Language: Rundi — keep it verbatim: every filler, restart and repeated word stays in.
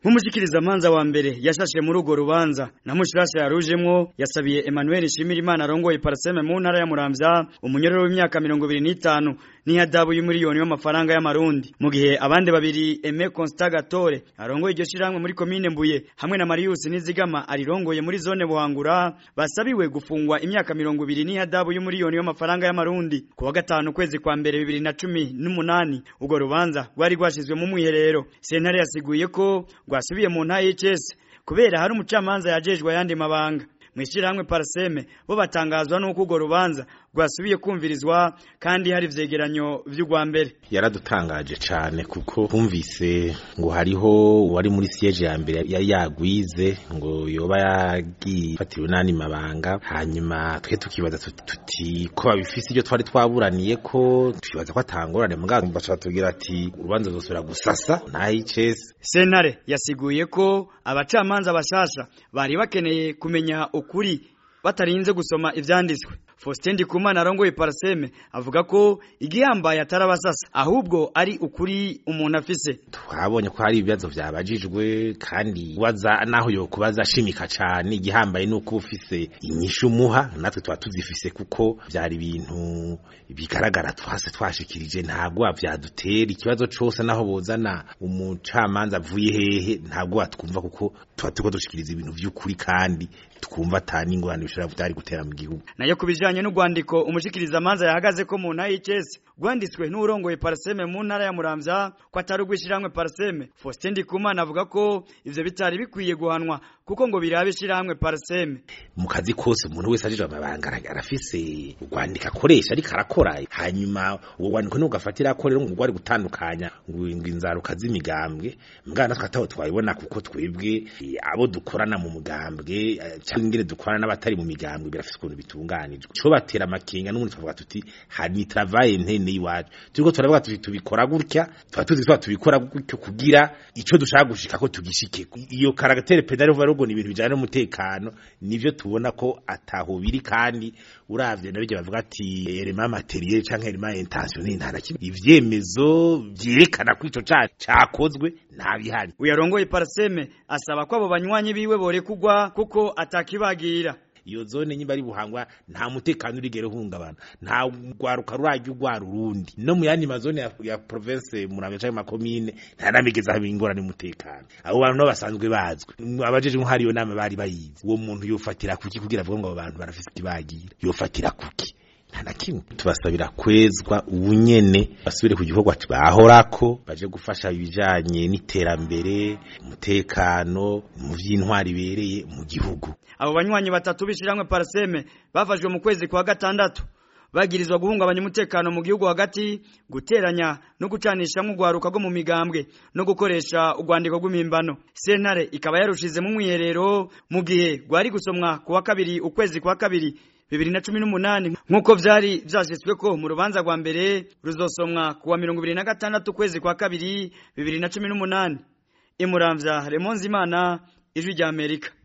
nk'umushikiriza manza wa mbere yashashe muri ugo rubanza na mushirasha yarujemwo yasabiye Emmanuel Shimirimana arongoye Parseme mu ntara ya Muramvya umunyororo w'imyaka mirongo ibiri n'itanu n'ihadabu y'umuriyoni w'amafaranga y'amarundi mu gihe abandi babiri Aime Constant Gatore arongoye iryo shiramwe muri commune Mbuye hamwe na Marius Nizigama arirongoye muri zone Buhangura basabiwe gufungwa imyaka mirongo ibiri n'ihadabu y'umuriyoni w'amafaranga y'amarundi ku wa gatanu kwezi kwa mbere bibiri na cumi n'umunani ugo rubanza rwari rwashizwe mu mwiherero. Sentare yasiguye ko rwasubiye mu nta H S kubera hari umucamanza yajejwe yandi mabanga mwishirahamwe Parseme bo batangazwa nuko ugo rubanza rwasubiye kumvirizwa kandi hari vyegeranyo vy'ugwa mbere. Yaradutangaje cyane kuko kumvise ngo hariho wari muri siege ya mbere yari yagwize ngo yoba yagifatiriwe nani mabanga hanyuma twe tukibaza tuti ko babifise ibyo twari twaburaniye ko twibaza ko atangorane mbwa bacha tugira ati urubanza ruzosubira gusasa na H S. Sentare yasiguye ko abacamanza bashasha bari bakeneye kumenya ukuri batarinze gusoma ivyanditswe. Faustin Ndikumana arongoye Parseme avuga ko igihambaye atarabasasa ahubwo ari ukuri umuntu afise. Twabonye ko hari ibibazo vyabajijwe kandi waza naho yo kubaza shimika cyane igihambaye nuko ufise inyishu muha natwe twa tuzifise kuko byari ibintu bigaragara twase twashikirije ntabwo avyadutera ikibazo cose naho bozana umucamanza avuye hehe ntabwo atwumva kuko twa tuko dushikiriza ibintu vy'ukuri kandi twumva atani ingorane bishobora kutari gutera mu gihugu. Nayo kubijanye n'ugwandiko umushikiriza manza yahagaze ko mu nta H S gwanditswe n'urongoye Parseme mu ntara ya Muramvya ko atari ugwishiramwe Parseme. Faustin Ndikumana avuga ko ivyo bitari bikwiye guhanwa kuko ngo birabishiramwe Parseme. Mu kazi kose umuntu wese ajije amabanga arafise ugwandika akoresha ariko arakora hanyuma uwo gwandiko no gafatira akorera ngo gwari gutandukanya ngo inzaruka z'imigambwe mbwana twataho twayibona kuko twebwe abo dukorana mu mugambwe ingene dukorana n'abatari mu migambwe birafise ukuntu bitunganijwe cyo batera makinga n'umuntu twavuga tuti hani travail ntene iwacu turiko turavuga tuti tubikora gutya twa tuzi twa tubikora gutyo kugira ico dushaka gushika ko tugishike iyo caractère pédale varogo ni ibintu bijana n'umutekano nivyo tubona ko ataho biri kandi uravye nabije bavuga ati element matériel canke element intentionnel ntaraki ivyemezo byerekana ko ico cakozwe ntabihari. Uyarongoye Parseme asaba ko abo banywanyi biwe bore kugwa kuko atakibagira. Iyo zone nyimba ari Buhangwa nta mutekano urigere hungabana nta gwaruka rurajya ugwara urundi no mu yandi mazone ya, ya province Muramvya cyangwa makomine nta namigeza habingorane umutekano abo bantu no basanzwe bazwe abajeje nk'hari yo nama bari bayizi uwo muntu yofatira kuki kugira avuga ngo abo bantu barafise kibagira yofatira kuki nta kimwe. Tubasabira kwezwa ubunyene basubire ku gikorwa bahorako baje gufasha ibijanye n'iterambere umutekano mu vy'intwari bereye mu gihugu. Abo banywanyi batatu bishiramwe Parseme bafashwe mu kwezi kwa gatandatu bagirizwa guhungabanya umutekano mu gihugu hagati guteranya no gucanisha mu gwaruka go mu migambwe no gukoresha ugwandiko rw'imimbano. Sentare ikaba yarushize mu mwiherero mu gihe gwari gusomwa ku wa kabiri ukwezi kwa kabiri bibiri na cumi n'umunani nkuko vyari vyashitswe ko mu rubanza rwa mbere ruzosomwa ku wa mirongo ibiri na gatandatu ukwezi kwa kabiri bibiri na cumi n'umunani. Imuramvya Remonzi Imana, Ijwi rya Amerika.